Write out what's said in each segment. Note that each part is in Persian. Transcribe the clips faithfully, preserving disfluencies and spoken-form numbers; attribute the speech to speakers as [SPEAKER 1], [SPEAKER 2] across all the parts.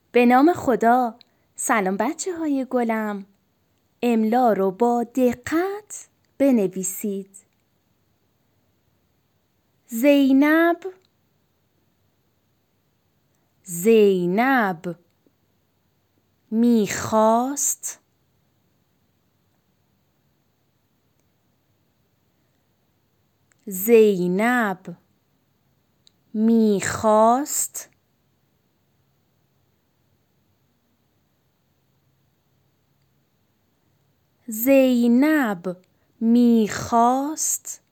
[SPEAKER 1] به نام خدا. سلام بچه های گلم. املا رو با دقت بنویسید. زینب، زینب میخواست، زینب میخواست، زینب میخواست،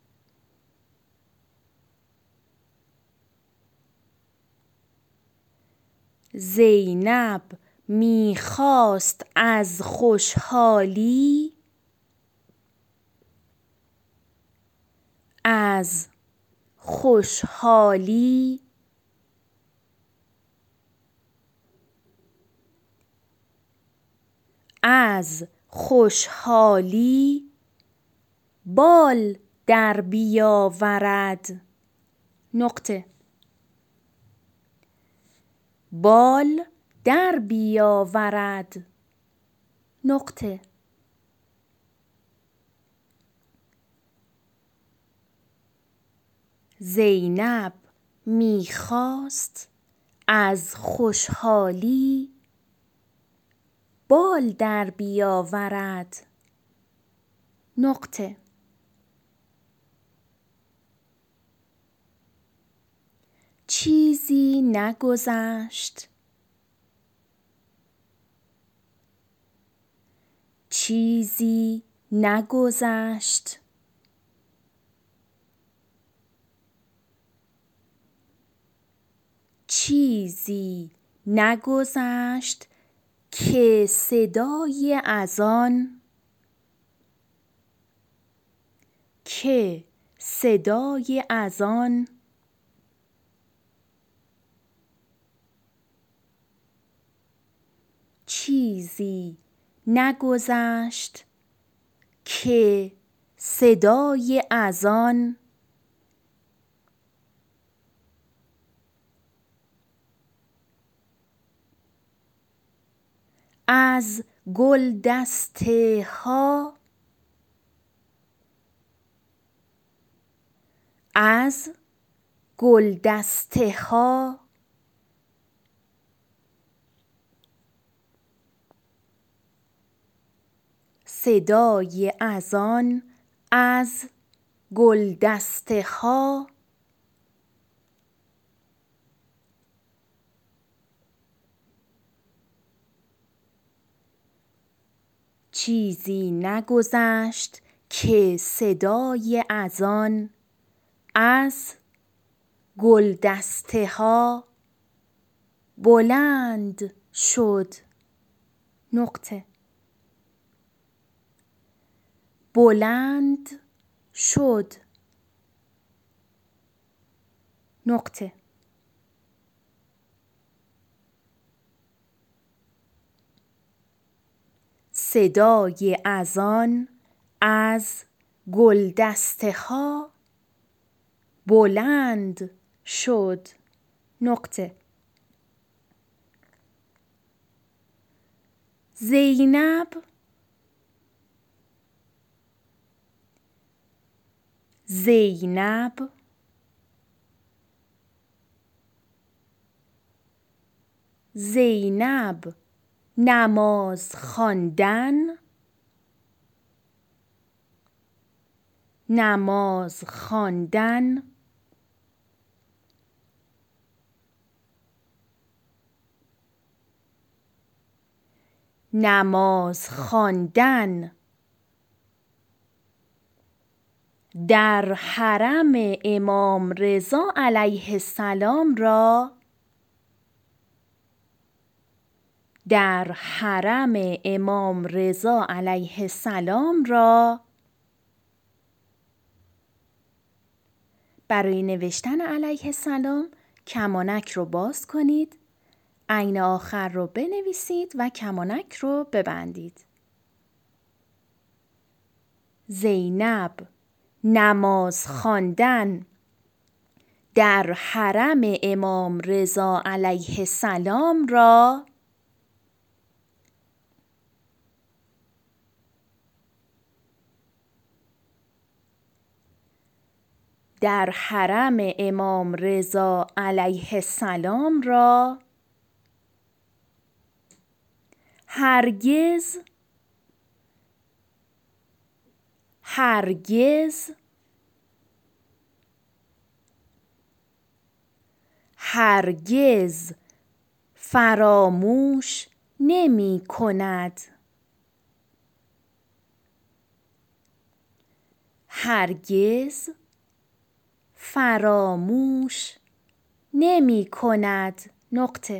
[SPEAKER 1] زینب میخواست از خوشحالی، از خوشحالی، از خوشحالی بال در بیاورد. نقطه. بال در بیاورد. نقطه. زینب میخواست از خوشحالی بال در بیاورد. نقطه. چیزی نگذشت، چیزی نگذشت، چیزی نگذشت که صدای اذان، که صدای اذان چیزی نگذشت که صدای اذان از گلدسته ها، از گلدسته ها صدای اذان از گلدسته ها چیزی نگذشت که صدای اذان از گلدسته ها بلند شد. نقطه. بلند شد. نقطه. صدای اذان از گلدسته ها بلند شد. نقطه. زینب، زینب زینب نماز خواندن، نماز خواندن نماز خواندن در حرم امام رضا علیه السلام را، در حرم امام رضا علیه السلام را برای نوشتن علیه السلام کمانک رو باز کنید، عین آخر رو بنویسید و کمانک رو ببندید. زینب نماز خواندن در حرم امام رضا علیه السلام را در حرم امام رضا علیه السلام را هرگز هرگز هرگز فراموش نمی کند. هرگز فراموش نمی کند. نقطه.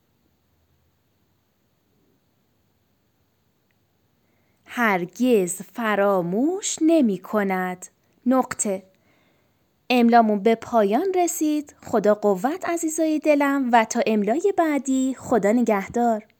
[SPEAKER 1] هرگز فراموش نمی کند. نقطه. املامون به پایان رسید. خدا قوت عزیزای دلم و تا املای بعدی خدا نگهدار.